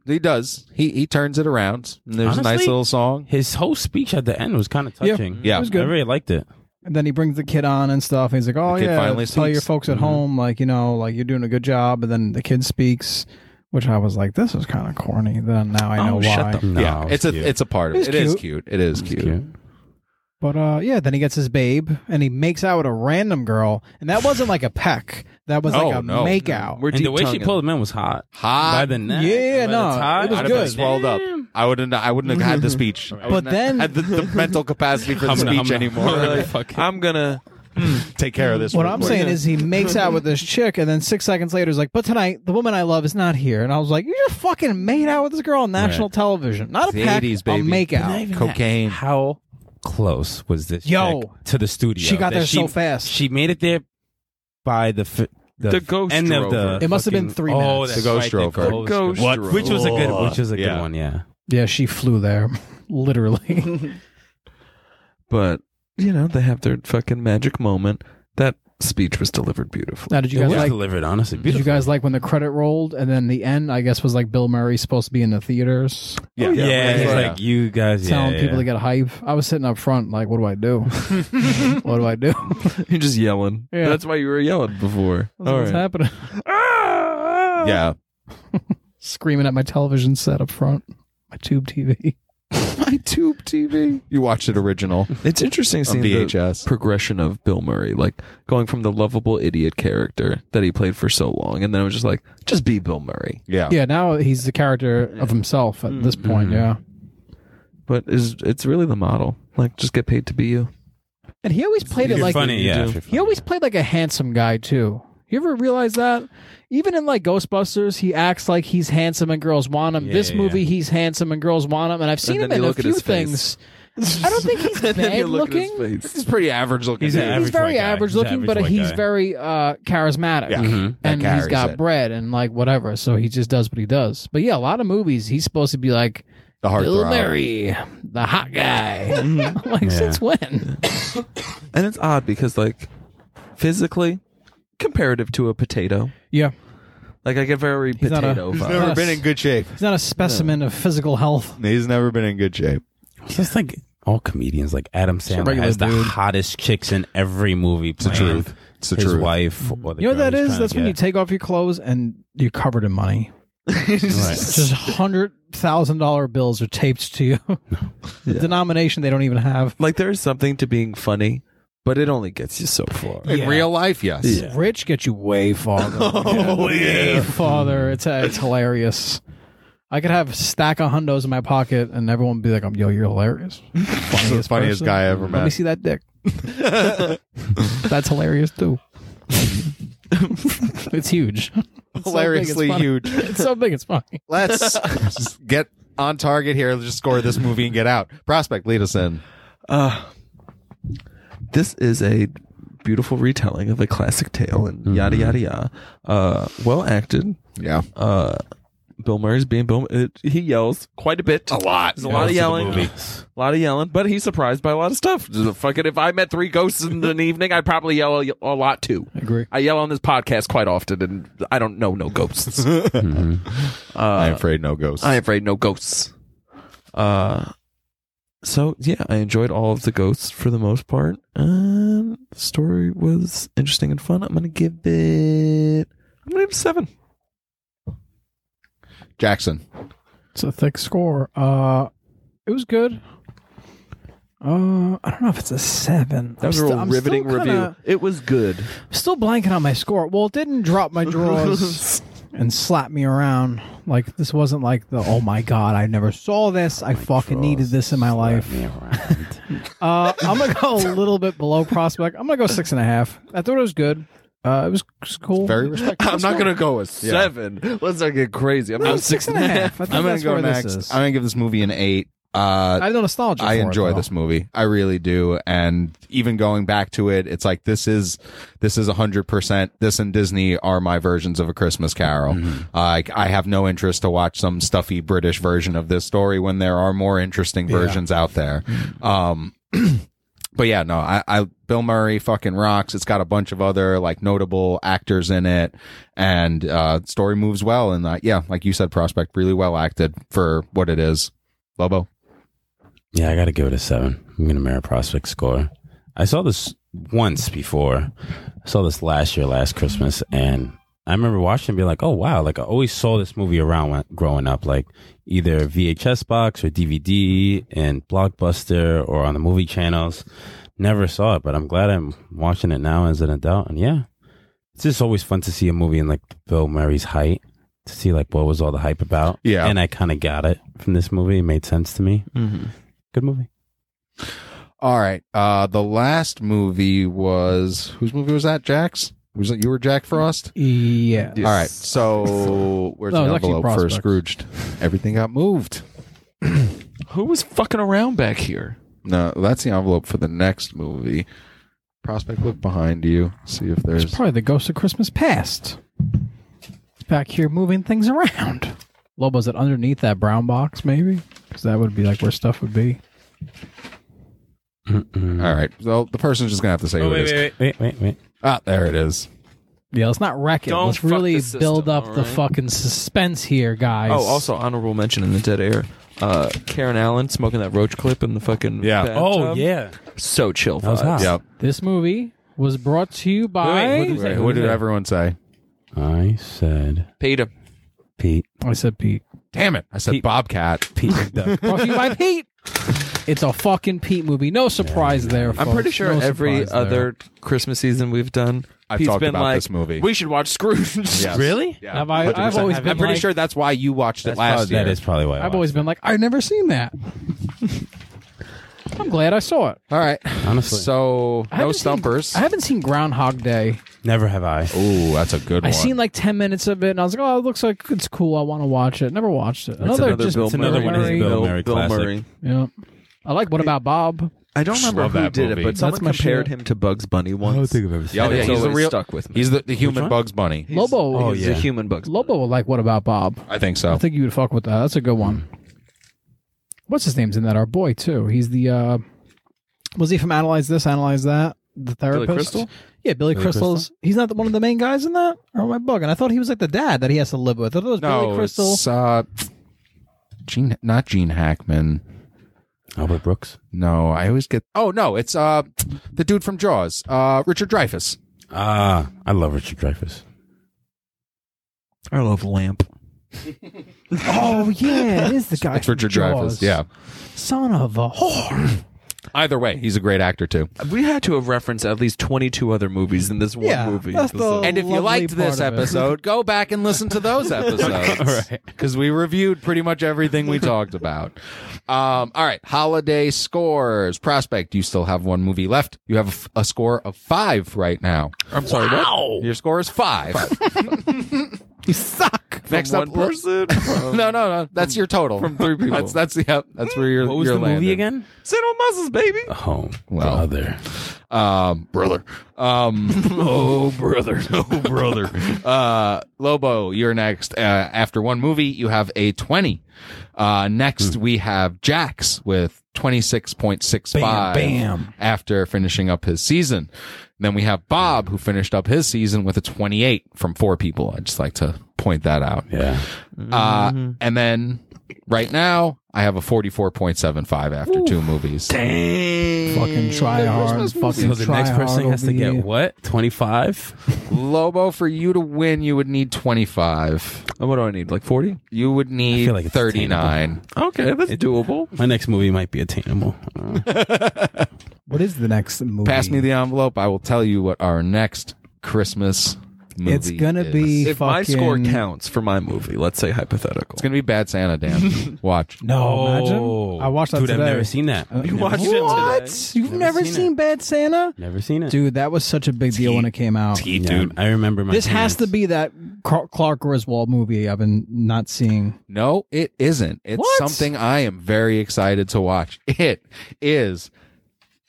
He does. He turns it around. And there's a nice Honestly, little song. His whole speech at the end was kind of touching. Yeah. It was good. I really liked it. And then he brings the kid on and stuff. He's like, "Oh The kid yeah, finally tell your speaks. folks at home, like like you're doing a good job." And then the kid speaks, which I was like, "This is kind of corny." Then now I know why. shut the No, Yeah, it's a part of It's it. It is cute. cute. It is cute. But then he gets his babe and he makes out with a random girl, and that wasn't like a peck. That was like Oh, a no. make out. We're And the way she deep-tonguing. pulled him in was hot. Hot. By the neck. Yeah, by no, the tie. it was I'd have good. been swelled up. Damn. I wouldn't have had the speech. I But wouldn't then- have had the mental capacity for the I'm speech not- anymore. Like, fuck it. I'm gonna. Take care of this. What real I'm quick. saying is he makes out with this chick, and then 6 seconds later, he's like, "But tonight, the woman I love is not here." And I was like, "You just fucking made out with this girl on national television, not a The peck, 80s, a baby. make Not out." even Cocaine. that. How close was this Yo. chick to the studio? She got that there so fast. She made it there by the ghost end drove of the. her. It must have been fucking- 3 Oh, minutes. that's The ghost right, drove her. The ghost What? drove Which was a good. her. Which was a good Yeah. one. Yeah. Yeah, she flew there, literally. But they have their fucking magic moment. That speech was delivered beautifully. Now, did you It guys was like? delivered honestly. Did you guys like when the credit rolled, and then the end? I guess was like Bill Murray supposed to be in the theaters, Yeah, Yeah, he's yeah. like you guys. telling yeah, people to yeah. get hype. I was sitting up front, like, "What do I do? What do I do? You're just yelling. Yeah. That's why you were yelling before. All What's right. happening?" Yeah. Screaming at my television set up front, my tube TV. My tube TV. You watched it original It's interesting on seeing the VHS. progression of Bill Murray, like going from the lovable idiot character that he played for so long, and then it was just like, just be Bill Murray. Yeah. Yeah, now he's the character of himself at this point. Yeah, But it's really the model. Like, just get paid to be you. and he always played If it you're like funny, yeah. do. if you're he funny. always played like a handsome guy too. You ever realize that? Even in like Ghostbusters, he acts like he's handsome and girls want him. Yeah, this yeah, movie, yeah. he's handsome and girls want him. And I've seen And him then in you a look at few his face. things. I don't think he's And then bad you look at his looking. face. He's pretty average looking. He's an dude. average He's very white guy. average He's an looking, average but white he's guy. very charismatic. Yeah. Mhm. That And he's carries got it. bread and like whatever. So he just does what he does. But yeah, a lot of movies, he's supposed to be like The heart Bill throb. Murray, the hot guy. Like, Yeah. since when? And it's odd because, like, physically, comparative to a potato, Yeah. like I get very He's not a- potato he's vibes. Never Yes. been in good shape. He's not a specimen of physical health. He's never been in good shape. It's just like all comedians, like Adam Sandler regular has the dude. hottest chicks in every movie. It's the playing truth. It's the his truth. wife. Or the You know what girl that he's is? trying That's to when you get. take off your clothes and you're covered in money. Right. Just $100,000 bills are taped to you. The denomination they don't even have. Like, there is something to being funny, but it only gets you so far. In Yeah. real life, yes. Yeah. Rich gets you way farther. Way farther. It's hilarious. I could have a stack of hundos in my pocket and everyone would be like, "Yo, you're hilarious. The funniest person. guy I ever Let me met. see that dick." That's hilarious too. It's huge. It's so big, Hilariously it's funny. huge. It's so big, it's funny. Let's just get on target here. Let's just score this movie and get out. Prospect, lead us in. This is a beautiful retelling of a classic tale and yada yada yada. Well acted. Yeah. Bill Murray's being Bill. He yells quite a bit. A lot. There's a lot of yelling. A lot of yelling, but he's surprised by a lot of stuff. Fucking, if I met 3 ghosts in an evening, I'd probably yell a lot too. I agree. I yell on this podcast quite often, and I don't know no ghosts. I'm afraid no ghosts. I'm afraid no ghosts. So yeah, I enjoyed all of the ghosts for the most part, and the story was interesting and fun. I'm gonna give it a 7. Jackson. It's a thick score. It was good. I don't know if it's a 7. That was a real I'm riveting still kinda- review. It was good. Still blanking on my score. Well, it didn't drop my drawers and slap me around. Like, this wasn't like the, "Oh my God, I never saw this. I fucking needed this in my life." I'm going to go a little bit below Prospect. I'm going to go 6.5. I thought it was good. It was cool. Very respectful. I'm not gonna go a 7. Let's not get crazy. I'm No, not 6.5. I think I'm going that's to go where next. this is. I'm going to give this movie an 8. I have no nostalgia I for it, enjoy though. this movie. I really do. And even going back to it, it's like this is 100%. This and Disney are my versions of A Christmas Carol. I have no interest to watch some stuffy British version of this story when there are more interesting versions out there. But yeah, no, I Bill Murray fucking rocks. It's got a bunch of other like notable actors in it, and story moves well. And yeah, like you said, Prospect, really well acted for what it is. Lobo. Yeah, I got to give it a 7. I'm going to mirror Prospect score. I saw this once before. I saw this last Christmas, and I remember watching it and being like, oh, wow. Like, I always saw this movie around when growing up, like either VHS box or DVD and Blockbuster or on the movie channels. Never saw it, but I'm glad I'm watching it now as an adult. And yeah, it's just always fun to see a movie in like Bill Murray's height, to see like what was all the hype about. Yeah. And I kind of got it from this movie. It made sense to me. Mm-hmm. Good movie. All right. The last movie was, whose movie was that, Jax? Was it you were Jack Frost? Yeah. All right. So where's No, the it was actually envelope for Prospects. Scrooged? Everything got moved. Who was fucking around back here? No, that's the envelope for the next movie. Prospect, look behind you. See if there's. It's probably the Ghost of Christmas Past. Back here moving things around. Lobo's it underneath that brown box, maybe? Because that would be like where stuff would be. All right. So the person's just gonna have to say who it is. Wait. Ah, there it is. Yeah, let's not wreck it. Don't Let's fuck really the system, build up all the right? fucking suspense here, guys. Oh, also honorable mention in the dead air. Karen Allen smoking that roach clip in the fucking Yeah. bathtub. Oh, yeah. So chill That was vibes. hot. Yep. This movie was brought to you by... Wait, Right, what did everyone say? I said Peter. Pete. I said Pete. Damn it! I said Pete. Bobcat. Pete McDuck. Brought to you by Pete. It's a fucking Pete movie. No surprise there, I'm folks. pretty sure No every surprise there. other Christmas season we've done, I've Pete's talked been about like, this movie. we should watch Scrooge. Yes. Really? Yeah. I've always been I'm pretty like- sure that's why you watched it That's last probably, year. that is probably why. I've always been like, I've never seen that. I'm glad I saw it. All right. Honestly. So I no haven't seen- stumpers. I haven't seen Groundhog Day. Never have I. Ooh, that's a good I one. seen like 10 minutes of it, and I was like, oh, it looks like it's cool. I want to watch it. Never watched it. It's another just Bill it's another Murray. one of his Bill Murray Bill classic. Murray. Yeah. I like What About Bob? I don't remember Love who that did movie. it, but someone That's my compared shit. him to Bugs Bunny once. I've ever seen Yeah, And yeah, it's he's the always real. stuck with me. He's the human one? Bugs Bunny. Lobo. Oh, He's yeah. a human Bugs Bunny. Lobo would like What About Bob? I think so. I think you would fuck with that. That's a good one. What's his name's in that? Our boy, too. He's the, was he from Analyze This, Analyze That? The therapist? Billy Crystal? Yeah, Billy Billy Crystal's. He's not one of the main guys in that? Or am I bugging? I thought he was like the dad that he has to live with. I thought it was Billy No, Crystal. it's not Gene Hackman. Albert Brooks. No, I always get. Oh no, it's the dude from Jaws, Richard Dreyfuss. Ah, I love Richard Dreyfuss. I love Lamp. Oh, yeah, it is the guy It's from Richard Jaws. Dreyfuss. Yeah. Son of a whore. Either way, he's a great actor too. We had to have referenced at least 22 other movies in this one Yeah, movie. that's the- And if you lovely liked this part of it. episode, go back and listen to those episodes. Right. Because we reviewed pretty much everything we talked about. All right. Holiday scores. Prospect, you still have one movie left. You have a score of 5 right now. I'm sorry, what? Your score is 5. You suck. Next One up, person? no. That's your total. From 3 people. That's where you're. What was you're the movie landing. again? Cinema Muscles, baby. Oh, Well. brother. Brother. Oh, brother. Oh, brother. Lobo, you're next. After one movie, you have a 20. Next, we have Jax with 26.65 Bam. after finishing up his season. Then we have Bob, who finished up his season with a 28 from 4 people. I'd just like to point that out. Yeah. And then right now, I have a 44.75 after 2 movies. Fucking try hard. Christmas Fucking So the try next person hard has to over get here. what? 25? Lobo, for you to win, you would need 25. And what do I need? Like 40? You would need feel like it's 39. Okay, that's doable. My next movie might be attainable. What is the next movie? Pass me the envelope. I will tell you what our next Christmas movie It's gonna is. be If my score fucking- counts for my movie, let's say hypothetical. It's going to be Bad Santa, Dan. Watch. No, imagine. I watched that Dude, today. I've never seen that. You watched it What? today? You've never seen seen Bad Santa? Never seen it. Dude, that was such a big deal when it came out. Yeah, I remember my This has to parents- be that Clark Griswold movie I've been not seeing. No, it isn't. It's What? something I am very excited to watch. It is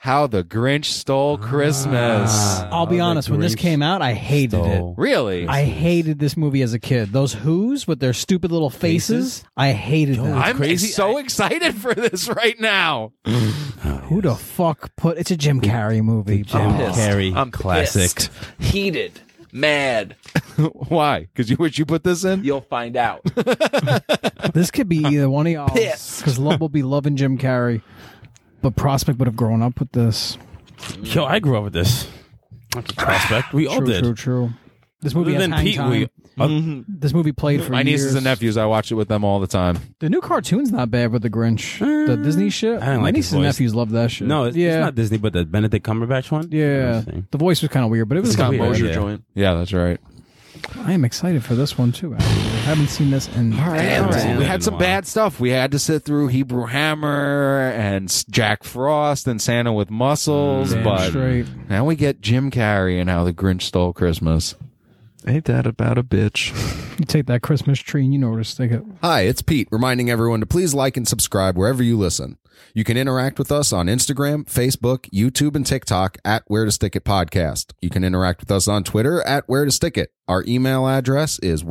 How the Grinch Stole Christmas. I'll be honest, when this came out, I hated it. Really? I hated this movie as a kid. Those Who's with their stupid little faces, I hated them. I'm crazy. so excited for this right now. Who the fuck put? It's a Jim Carrey movie. Jim Carrey I'm classic. pissed. Heated. Mad. Why? Because you wish you put this in? You'll find out. This could be either one of y'all. Pissed. Because Love will be loving Jim Carrey. But Prospect would have grown up with this. Yo, I grew up with this. That's a Prospect. We all did. True. This movie Other has than hang Pete, time. This movie played for My years. nieces and nephews, I watch it with them all the time. The new cartoon's not bad with the Grinch. The Disney shit. I didn't My like his nieces and voice. nephews love that shit. No, it's not Disney, but the Benedict Cumberbatch one. Yeah. Interesting. The voice was kind of weird, but it was Scott kind of Mosier yeah. joint. Yeah, that's right. I am excited for this one too. Actually. I haven't seen this in. And we Yeah. had some bad stuff. We had to sit through Hebrew Hammer and Jack Frost and Santa with Muscles, Damn but straight. now we get Jim Carrey and How the Grinch Stole Christmas. Ain't that about a bitch? You take that Christmas tree and you know where to stick it. Hi, it's Pete, reminding everyone to please like and subscribe wherever you listen. You can interact with us on Instagram, Facebook, YouTube, and TikTok at Where to Stick It Podcast. You can interact with us on Twitter at Where to Stick It. Our email address is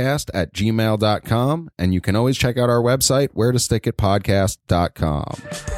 wheretostickitpodcast@gmail.com, and you can always check out our website, wheretostickitpodcast.com.